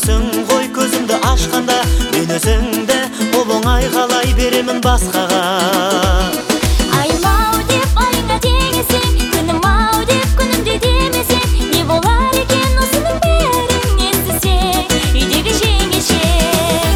күнімсің ғой көзімді ашқанда, мен өзіңді оп-оңай қалай беремін басқаға. Айым-ау деп айыңа теңесең, күнім-ау деп күнімде демесең, не болар екен осының бәрін естісең, үйдегі жеңешең.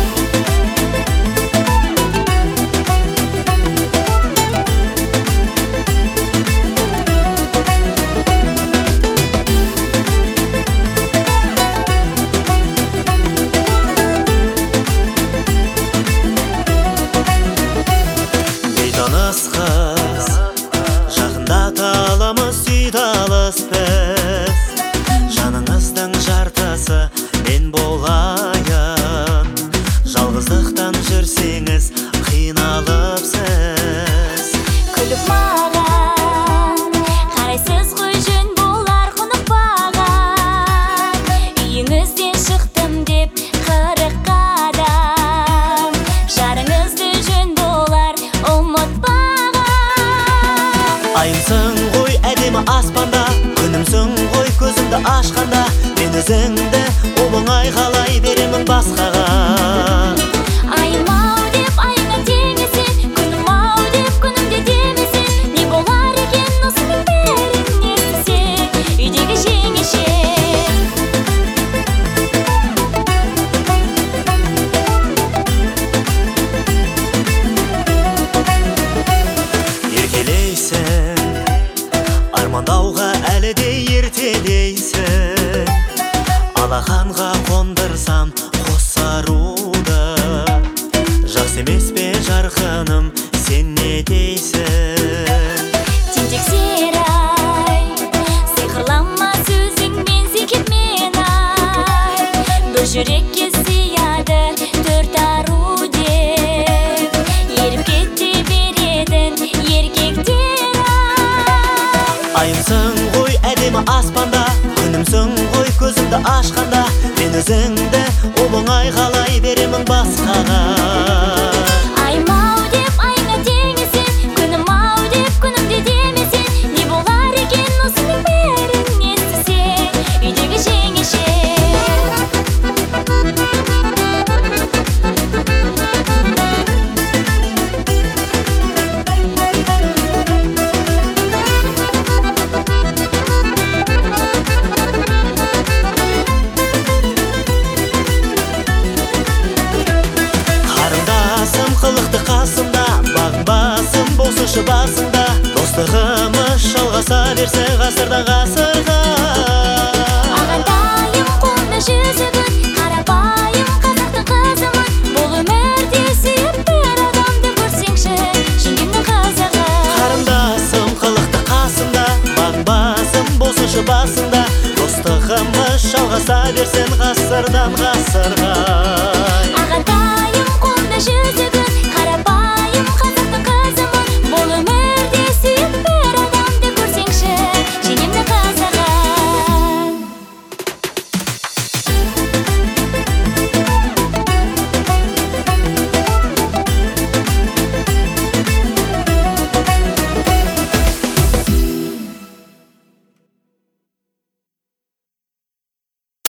Бейтаныс қыз, жақындата аламыз сүйді алыс біз. Жаныңыздың жартысы мен болайын, жалғыздықтан жүрсеңіз қиналып сіз. Күліп маған қарайсыз ғой, жөн болар құнықпаған. Үйіңізден шықтым деп 40 қадам, жарыңызды жөн болар ұмытпаған. Айымсың ғой әдемі аспанда, күнімсің ғой көзімді ашқанда, мен өзіңді оп-оңай қалай беремін басқаға. Айым-ау деп айыңа теңесең, күнім-ау деп күнімде демесең, не болар екен осының бәрін естісең, үйдегі жеңешең. Еркелейсің, армандауға әлі де ерте дейсің. Алақанға қондырсам қос аруды, жақсы емес пе жарқыным, сен не дейсің? Тентек-серай, сиқырлама сөзіңмен секетмен ай, бір жүрекке сияды 4 ару деп, еріп кете беретін еркектер ай. Айымсың ғой әдемі аспанда, күнімсің ғой көзімді ашқанда, мен өзіңді оп-оңай қалай беремін басқаға. Айым-ау деп айыңа теңесең, күнім-ау деп күнімде демесең, не болар екен осының бәрін естісең, үйдегі жеңешең. Қарындасым қылықты қасымда, бағым-басым болсыншы басында, достығымыз жалғаса берсе ғасырдан ғасырға. Ағатайым қолында жүзігін, қарапайым қазақтың қызымын, бұл өмірде сүйіп бір адамды көрсеңші, жеңгемнің қызығы. Қарындасым қылықты қасымда, бағым-басым болсыншы басында, достығымыз жалғаса берсін ғасырдан ғасырға.